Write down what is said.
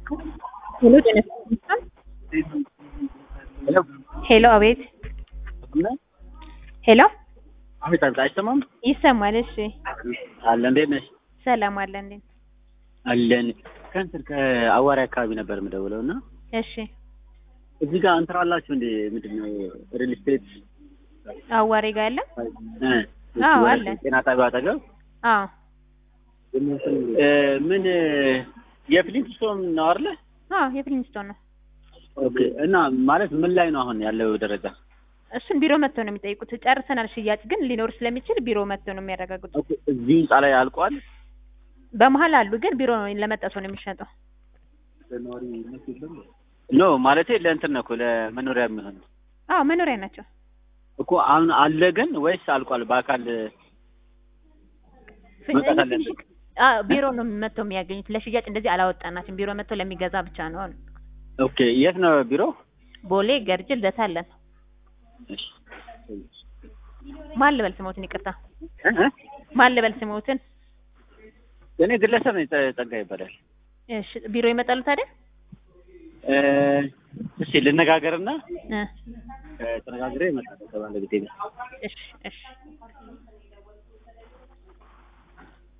ሄሎ ጤና ሄሎ ሄሎ አቤት ሄሎ አቤት አቤት አይሰማም? ይሰማል። እሺ አለ እንዴት ነሽ? ሰላም አለ እንዴ? አለን ከእንትን ከአዋሪ አካባቢ ነበር የምደውለው እና እሺ እዚህ ጋር እንትን አላችሁ እንዴ? ምንድነው ሪል ስቴት አዋሪ ጋር አለ? አዎ አለ። ጤና ጣቢያ አጠገብ አዎ ምን የፍሊንትስቶን ነው አይደል? አዎ የፍሊንትስቶን ነው። ኦኬ እና ማለት ምን ላይ ነው አሁን ያለው ደረጃ? እሱን ቢሮ መጥተው ነው የሚጠይቁት። ጨርሰናል። ሽያጭ ግን ሊኖር ስለሚችል ቢሮ መጥተው ነው የሚያረጋግጡት። ኦኬ እዚህ ህንጻ ላይ አልቋል? በመሀል አሉ ግን ቢሮ ነው ለመጣ ሰው ነው የሚሸጠው። ኖ ማለቴ ለእንትን ነው እኮ ለመኖሪያ የሚሆን። አዎ መኖሪያ ናቸው እኮ አሁን አለ ግን ወይስ አልቋል? በአካል መጣት አለበት? ቢሮ ነው መጥተው የሚያገኙት። ለሽያጭ እንደዚህ አላወጣናችም። ቢሮ መጥተው ለሚገዛ ብቻ ነው። ኦኬ የት ነው ቢሮ? ቦሌ ገርጅ ልደታ አለን። እሺ ማን ልበል ስሞትን? ይቅርታ ማን ልበል ስሞትን? እኔ ግለሰብ ነኝ። ጸጋ ይባላል። እሺ ቢሮ ይመጣሉ ታዲያ? እሺ ልነጋገርና ተነጋግሬ እመጣለሁ። ተባለ ግዴታ። እሺ እሺ